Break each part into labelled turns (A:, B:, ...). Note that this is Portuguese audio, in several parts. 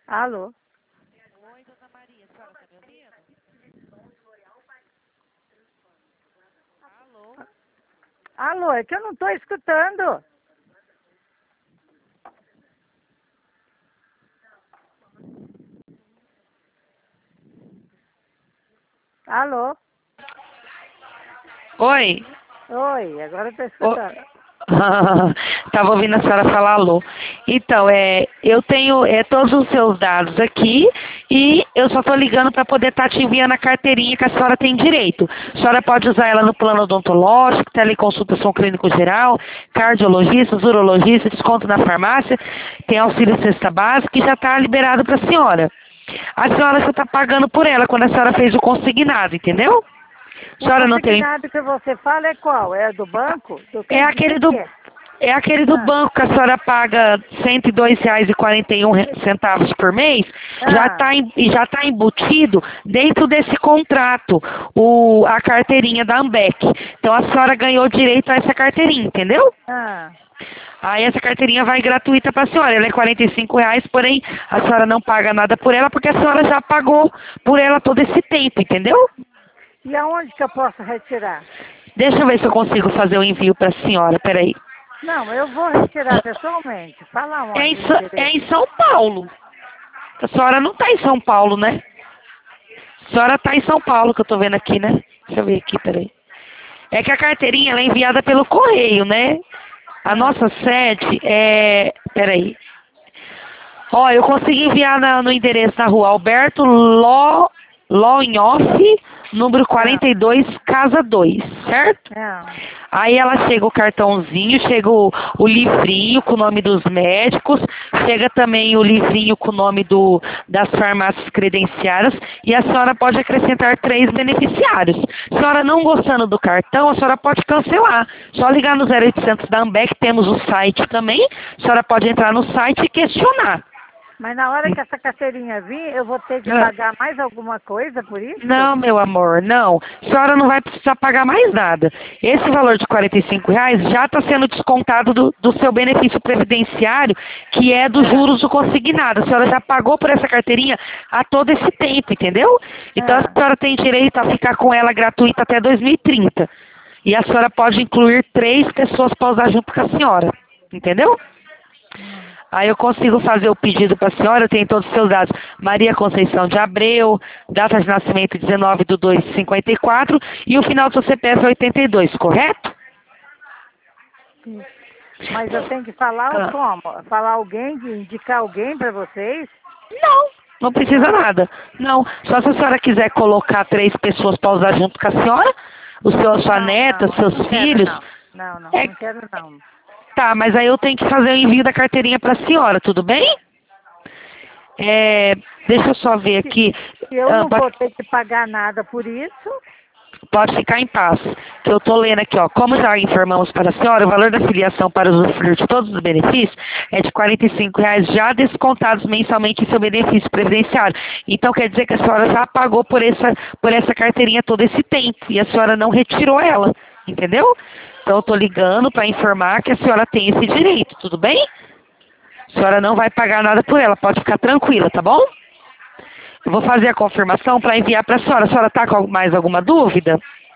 A: Alô?
B: Oi, dona Maria, a senhora está me ouvindo? Alô?
A: Alô, é que eu não estou escutando. Alô?
C: Oi.
A: Oi, agora eu estou
C: Ô-
A: escutando.
C: Tava ouvindo a senhora falar alô. Então, eu tenho todos os seus dados aqui e eu só estou ligando para poder estar te enviando a carteirinha que a senhora tem direito. A senhora pode usar ela no plano odontológico, teleconsultação clínico geral, cardiologista, urologista, desconto na farmácia, tem auxílio cesta básica e já está liberado para a senhora. A senhora já está pagando por ela quando a senhora fez o consignado, entendeu? A
A: O
C: senhora não tem.
A: consignado que você fala é qual? É do banco? Do que,
C: É
A: de
C: aquele
A: quem
C: do,
A: que é?
C: é aquele do
A: Ah,
C: banco que a senhora paga R$ 102,41 por mês,
A: ah,
C: e já está embutido dentro desse contrato a carteirinha da Ambec. Então a senhora ganhou direito a essa carteirinha, entendeu?
A: ah.
C: Aí essa carteirinha vai gratuita para a senhora. Ela é R$ 45, porém a senhora não paga nada por ela porque a senhora já pagou por ela todo esse tempo, entendeu?
A: E aonde que eu posso retirar?
C: Deixa eu ver se eu consigo fazer o envio para a senhora, peraí.
A: Não, eu vou retirar pessoalmente. Fala
C: É
A: onde o
C: é
A: endereço.
C: em São Paulo. A senhora não está em São Paulo, né? A senhora está em São Paulo, que eu estou vendo aqui, né? Deixa eu ver aqui, peraí. É que a carteirinha ela é enviada pelo correio, né? A
A: Ah,
C: nossa sede é... Peraí. Ó, eu consegui enviar no endereço na rua Alberto Loinhoff, número
A: ah,
C: 42, casa 2, certo?
A: ah.
C: Aí ela chega o cartãozinho, chega o livrinho com o nome dos médicos, chega também o livrinho com o nome das farmácias credenciadas e a senhora pode acrescentar 3 beneficiários. Se a senhora não gostando do cartão, a senhora pode cancelar. Só ligar no 0800 da Ambec, temos o site também, a senhora pode entrar no site e questionar.
A: Mas na hora que essa carteirinha vir, eu vou ter que
C: Ah,
A: pagar mais alguma coisa por isso?
C: Não, meu amor, não. A senhora não vai precisar pagar mais nada. Esse valor de R$ 45 já está sendo descontado do seu benefício previdenciário, que é dos
A: Ah,
C: juros do consignado. A senhora já pagou por essa carteirinha há todo esse tempo, entendeu? Então a
A: ah.
C: senhora tem direito a ficar com ela gratuita até 2030. E a senhora pode incluir 3 pessoas para usar junto com a senhora. Entendeu?
A: Hum.
C: Aí eu consigo fazer o pedido para a senhora, eu tenho todos os seus dados. Maria Conceição de Abreu, data de nascimento 19/2/54 e o final do seu CPF é 82, correto?
A: Mas eu tenho que falar
C: Ah,
A: como? Falar alguém, indicar alguém para vocês?
C: Não, não precisa
A: Não?
C: nada. Não, só se a senhora quiser colocar 3 pessoas para usar junto com a senhora, a sua
A: Não,
C: neta,
A: não, eu
C: seus
A: não quero
C: filhos.
A: não. Não, não,
C: É,
A: não quero não.
C: tá, mas aí eu tenho que fazer o envio da carteirinha para a senhora, tudo bem? É, deixa eu só ver
A: Se,
C: aqui.
A: se eu
C: Ah,
A: não vou ter que pagar nada por isso,
C: Pode ficar em paz. Que eu estou lendo aqui, ó. Como já informamos para a senhora, o valor da filiação para usufruir de todos os benefícios é de R$ 45 já descontados mensalmente em seu benefício previdenciário. Então quer dizer que a senhora já pagou por essa carteirinha todo esse tempo e a senhora não retirou ela, entendeu? Então eu estou ligando para informar que a senhora tem esse direito, tudo bem? A senhora não vai pagar nada por ela, pode ficar tranquila, tá bom? Eu vou fazer a confirmação para enviar para a senhora. A senhora está com mais alguma dúvida?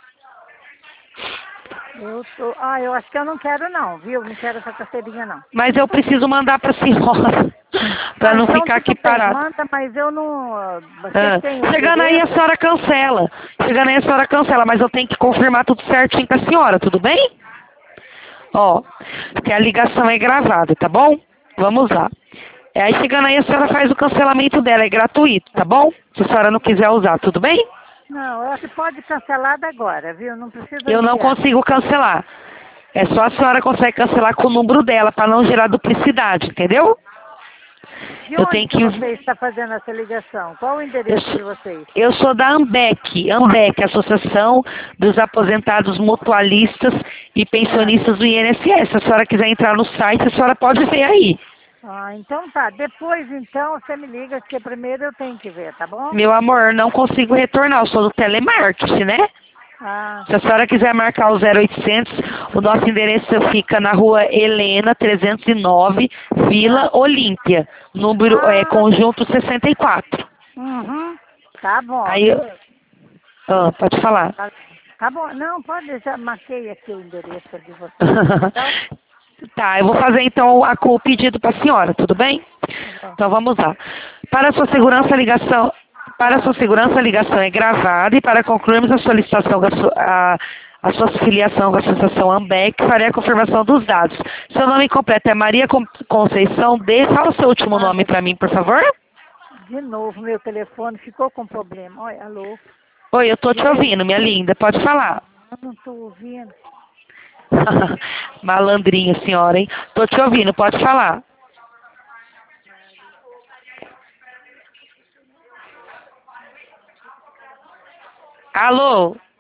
A: eu acho que eu não quero não, viu? Não quero essa carteirinha não.
C: Mas eu preciso mandar para a senhora, para
A: Ah,
C: não
A: então
C: ficar
A: tudo
C: aqui
A: bem,
C: parado.
A: manda, mas eu não. Você
C: Ah,
A: tem o
C: chegando aí a
A: endereço?
C: senhora cancela. Chegando aí a senhora cancela, mas eu tenho que confirmar tudo certinho com a senhora, tudo bem? Ó, que a ligação é gravada, tá bom? Vamos lá. Aí chegando aí a senhora faz o cancelamento dela, é gratuito, tá bom? Se a senhora não quiser usar, tudo bem?
A: Não, eu acho que pode cancelar agora, viu? Não precisa
C: Eu não
A: enviar.
C: consigo cancelar. É só a senhora consegue cancelar com o número dela, para não gerar duplicidade, entendeu?
A: De
C: Eu
A: onde
C: tenho
A: que
C: que.
A: você está fazendo essa ligação? Qual o
C: Eu
A: endereço
C: sou,
A: de vocês?
C: eu sou da AMBEC, Associação dos Aposentados Mutualistas e
A: Ah,
C: Pensionistas do INSS. Se a senhora quiser entrar no site, a senhora pode ver aí.
A: então tá. Depois então você me liga, porque primeiro eu tenho que ver, tá bom?
C: Meu amor, não consigo retornar, eu sou do telemarketing, né?
A: Ah,
C: Se a senhora quiser marcar o 0800, o nosso endereço fica na rua Helena 309, Vila Olímpia, número,
A: ah,
C: conjunto 64.
A: uhum. Tá bom.
C: Aí, pode falar.
A: Tá, tá bom. Não, pode, já marquei aqui o endereço de vocês. Então,
C: Tá, eu vou fazer então o pedido para a senhora, tudo bem?
A: tá.
C: Então vamos lá. Para a sua segurança, a ligação. Para a sua segurança, a ligação é gravada e para concluirmos a solicitação a sua filiação com a Associação Ambec, farei a confirmação dos dados. Seu nome completo é Maria Conceição D. Fala o seu último
A: Ah,
C: nome para mim, por favor.
A: de novo, meu telefone ficou com problema. Olha, alô?
C: Oi, eu tô te
A: Diga aí.
C: ouvindo, minha linda. Pode falar.
A: Eu não estou ouvindo.
C: Malandrinha, senhora, hein? Tô te ouvindo, pode falar. Alô?